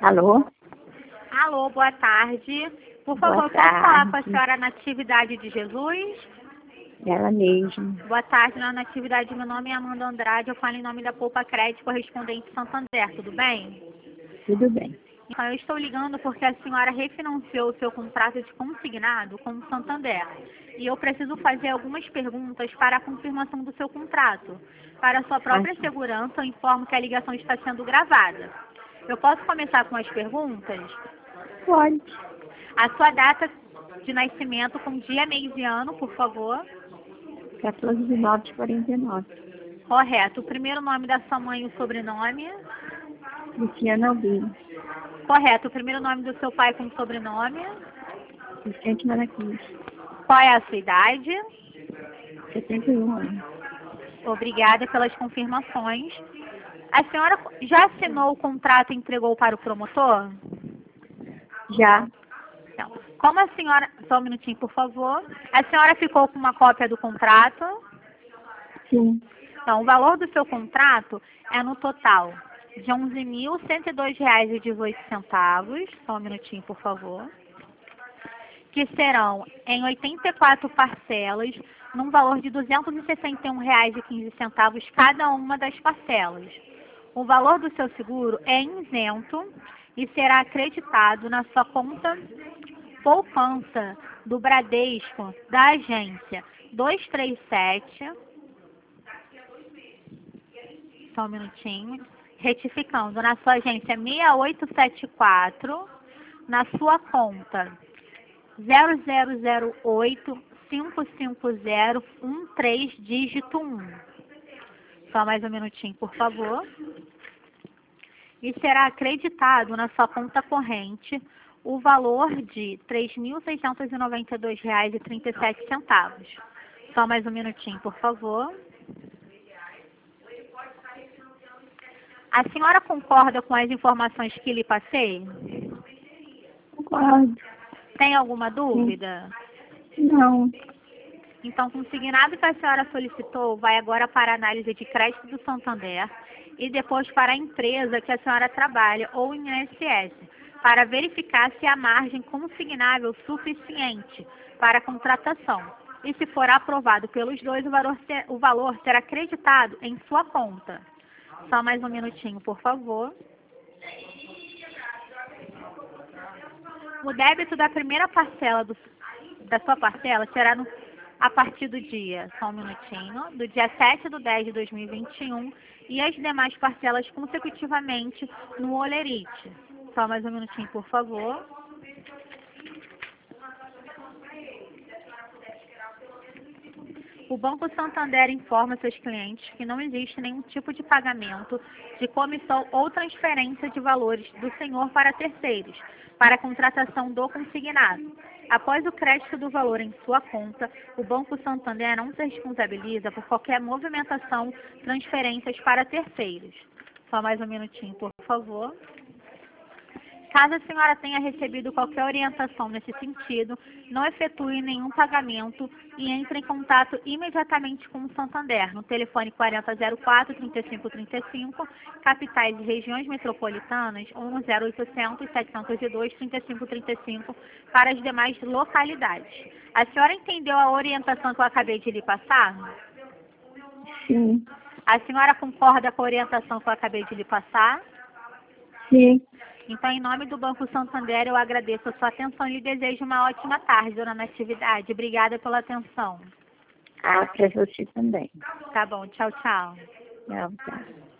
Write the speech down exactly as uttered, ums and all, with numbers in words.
Alô? Alô, boa tarde. Por Boa favor, posso falar com a tarde. senhora Natividade de Jesus? Ela mesma. Boa tarde, na Natividade. Meu nome é Amanda Andrade. Eu falo em nome da Poupa Crédito Correspondente Santander. Tudo bem? Tudo bem. Então, eu estou ligando porque a senhora refinanciou o seu contrato de consignado com o Santander. E eu preciso fazer algumas perguntas para a confirmação do seu contrato. Para sua própria Ah, segurança, eu informo que a ligação está sendo gravada. Eu posso começar com as perguntas? pode. A sua data de nascimento com dia, mês e ano, por favor. quatorze de nove de quarenta e nove. Correto. O primeiro nome da sua mãe e o sobrenome. Luciana Albino. Correto. O primeiro nome do seu pai com sobrenome. Vicente Maraquis. Qual é a sua idade? setenta e um anos. Obrigada pelas confirmações. A senhora já assinou o contrato e entregou para o promotor? Já. Então, como a senhora... Só um minutinho, por favor. A senhora ficou com uma cópia do contrato? Sim. Então, o valor do seu contrato é no total de onze mil cento e dois reais e dezoito centavos. Só um minutinho, por favor. Que serão em oitenta e quatro parcelas, num valor de duzentos e sessenta e um reais e quinze centavos cada uma das parcelas. O valor do seu seguro é isento e será acreditado na sua conta poupança do Bradesco da agência dois três sete. Só um minutinho. Retificando, na sua agência seis oito sete quatro, na sua conta zero zero zero oito cinco cinco zero um três dígito um. Só mais um minutinho, por favor. E será acreditado na sua conta corrente o valor de três mil seiscentos e noventa e dois reais e trinta e sete centavos. Só mais um minutinho, por favor. A senhora concorda com as informações que lhe passei? Concordo. Tem alguma dúvida? Não. Então, o consignado que a senhora solicitou vai agora para a análise de crédito do Santander e depois para a empresa que a senhora trabalha ou o I N S S, para verificar se há margem consignável suficiente para a contratação. E se for aprovado pelos dois, o valor, ser, o valor será acreditado em sua conta. Só mais um minutinho, por favor. O débito da primeira parcela do, da sua parcela será no, a partir do dia, só um minutinho, do dia sete de dez de dois mil e vinte e um e as demais parcelas consecutivamente no Olerite. Só mais um minutinho, por favor. O Banco Santander informa seus clientes que não existe nenhum tipo de pagamento de comissão ou transferência de valores do senhor para terceiros, para a contratação do consignado. Após o crédito do valor em sua conta, o Banco Santander não se responsabiliza por qualquer movimentação, transferências para terceiros. Só mais um minutinho, por favor. Caso a senhora tenha recebido qualquer orientação nesse sentido, não efetue nenhum pagamento e entre em contato imediatamente com o Santander, no telefone quarenta zero quatro, trinta e cinco trinta e cinco, capitais e regiões metropolitanas, ou no zero oitocentos, setecentos e dois, trinta e cinco trinta e cinco, para as demais localidades. A senhora entendeu a orientação que eu acabei de lhe passar? Sim. A senhora concorda com a orientação que eu acabei de lhe passar? Sim. Então, em nome do Banco Santander, eu agradeço a sua atenção e lhe desejo uma ótima tarde, dona Natividade. Obrigada pela atenção. Ah, para você também. Tá bom, tchau, tchau. Tchau, tchau.